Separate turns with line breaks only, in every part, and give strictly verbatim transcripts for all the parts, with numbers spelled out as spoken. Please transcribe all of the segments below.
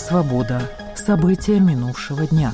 «Свобода». События минувшего дня.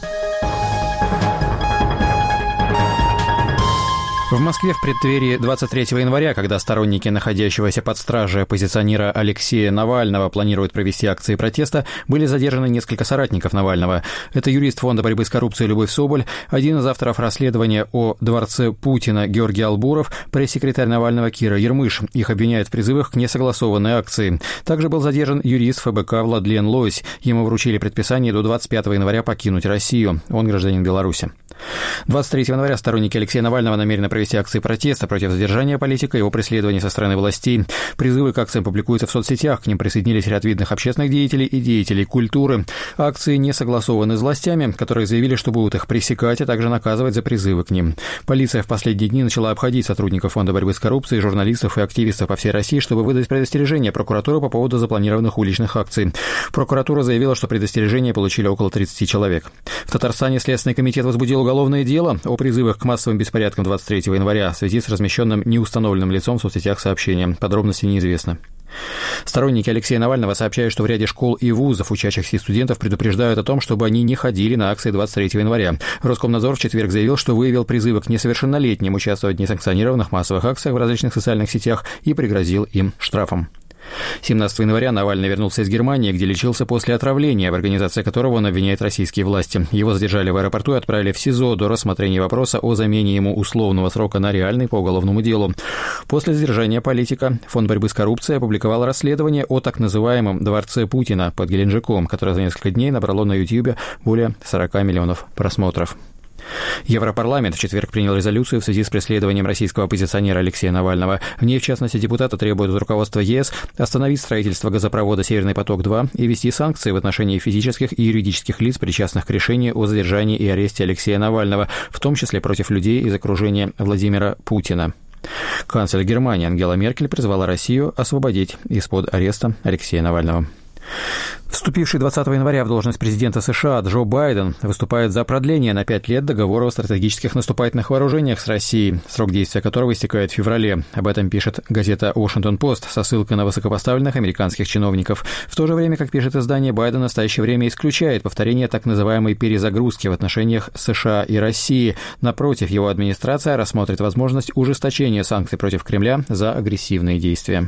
В Москве в преддверии двадцать третьего января, когда сторонники находящегося под стражей оппозиционера Алексея Навального планируют провести акции протеста, были задержаны несколько соратников Навального. Это юрист Фонда борьбы с коррупцией Любовь Соболь, один из авторов расследования о дворце Путина Георгий Албуров, пресс-секретарь Навального Кира Ермыш. Их обвиняют в призывах к несогласованной акции. Также был задержан юрист ФБК Владлен Лось. Ему вручили предписание до двадцать пятого января покинуть Россию. Он гражданин Беларуси. двадцать третьего января сторонники Алексея Навального намерены провести акции протеста против задержания политика и его преследования со стороны властей. Призывы к акциям публикуются в соцсетях. К ним присоединились ряд видных общественных деятелей и деятелей культуры. Акции не согласованы с властями, которые заявили, что будут их пресекать, а также наказывать за призывы к ним. Полиция в последние дни начала обходить сотрудников Фонда борьбы с коррупцией, журналистов и активистов по всей России, чтобы выдать предостережение прокуратуры по поводу запланированных уличных акций. Прокуратура заявила, что предостережение получили около тридцати человек. В Татарстане Следственный комитет возбудил уголовное дело о призывах к массовым беспорядкам двадцать третьего января в связи с размещенным неустановленным лицом в соцсетях сообщением. Подробности неизвестны. Сторонники Алексея Навального сообщают, что в ряде школ и вузов учащихся студентов предупреждают о том, чтобы они не ходили на акции двадцать третьего января. Роскомнадзор в четверг заявил, что выявил призывы к несовершеннолетним участвовать в несанкционированных массовых акциях в различных социальных сетях и пригрозил им штрафом. семнадцатого января Навальный вернулся из Германии, где лечился после отравления, в организации которого он обвиняет российские власти. Его задержали в аэропорту и отправили в СИЗО до рассмотрения вопроса о замене ему условного срока на реальный по уголовному делу. После задержания политика Фонд борьбы с коррупцией опубликовал расследование о так называемом дворце Путина под Геленджиком, которое за несколько дней набрало на Ютьюбе более сорока миллионов просмотров. Европарламент в четверг принял резолюцию в связи с преследованием российского оппозиционера Алексея Навального. В ней, в частности, депутаты требуют от руководства ЕС остановить строительство газопровода «Северный поток-два» и ввести санкции в отношении физических и юридических лиц, причастных к решению о задержании и аресте Алексея Навального, в том числе против людей из окружения Владимира Путина. Канцлер Германии Ангела Меркель призвала Россию освободить из-под ареста Алексея Навального. Вступивший двадцатого января в должность президента США Джо Байден выступает за продление на пять лет договора о стратегических наступательных вооружениях с Россией, срок действия которого истекает в феврале. Об этом пишет газета «Вашингтон-Пост» со ссылкой на высокопоставленных американских чиновников. В то же время, как пишет издание, Байден в настоящее время исключает повторение так называемой перезагрузки в отношениях США и России. Напротив, его администрация рассмотрит возможность ужесточения санкций против Кремля за агрессивные действия.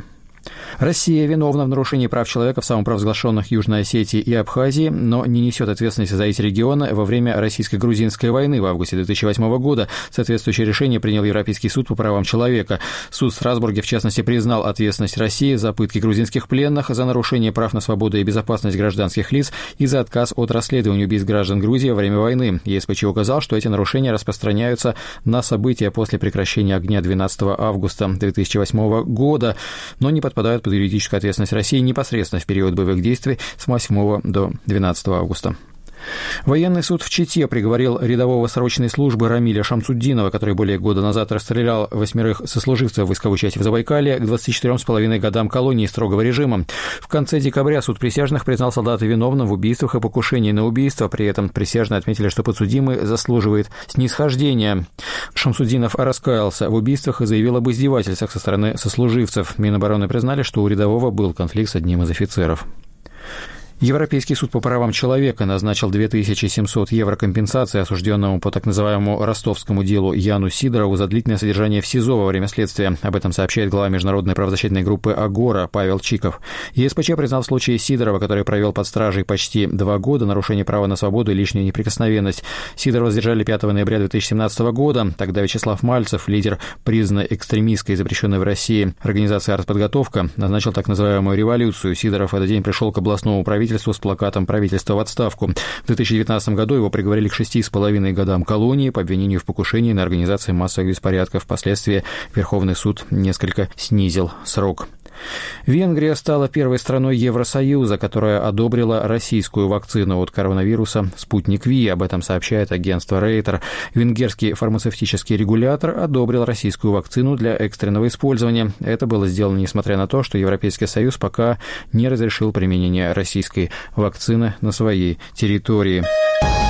Россия виновна в нарушении прав человека в самопровозглашенных Южной Осетии и Абхазии, но не несет ответственности за эти регионы во время российско-грузинской войны в августе две тысячи восьмого года. Соответствующее решение принял Европейский суд по правам человека. Суд в Страсбурге, в частности, признал ответственность России за пытки грузинских пленных, за нарушение прав на свободу и безопасность гражданских лиц и за отказ от расследования убийств граждан Грузии во время войны. ЕСПЧ указал, что эти нарушения распространяются на события после прекращения огня двенадцатого августа две тысячи восьмого года, но не подпадают под юридическую ответственность России непосредственно в период боевых действий с восьмого до двенадцатого августа. Военный суд в Чите приговорил рядового срочной службы Рамиля Шамсуддинова, который более года назад расстрелял восьмерых сослуживцев войсковой части в Забайкалье, к двадцати четырем с половиной годам колонии строгого режима. В конце декабря суд присяжных признал солдата виновным в убийствах и покушении на убийство. При этом присяжные отметили, что подсудимый заслуживает снисхождения. Шамсуддинов раскаялся в убийствах и заявил об издевательствах со стороны сослуживцев. Минобороны признали, что у рядового был конфликт с одним из офицеров. Европейский суд по правам человека назначил две тысячи семьсот евро компенсации осужденному по так называемому ростовскому делу Яну Сидорову за длительное содержание в СИЗО во время следствия. Об этом сообщает глава международной правозащитной группы «Агора» Павел Чиков. ЕСПЧ признал в случае Сидорова, который провел под стражей почти два года, нарушение права на свободу и лишнюю неприкосновенность. Сидорова задержали пятого ноября две тысячи семнадцатого года. Тогда Вячеслав Мальцев, лидер признанной экстремистской и запрещенной в России организации «Артподготовка», назначил так называемую революцию. Сидоров в этот день пришел к областному правительству с плакатом «Правительство в отставку». В две тысячи девятнадцатом году его приговорили к шести с половиной годам колонии по обвинению в покушении на организацию массовых беспорядков. Впоследствии Верховный суд несколько снизил срок. Венгрия стала первой страной Евросоюза, которая одобрила российскую вакцину от коронавируса «Спутник Ви». Об этом сообщает агентство Рейтер. Венгерский фармацевтический регулятор одобрил российскую вакцину для экстренного использования. Это было сделано несмотря на то, что Европейский Союз пока не разрешил применение российской вакцины на своей территории.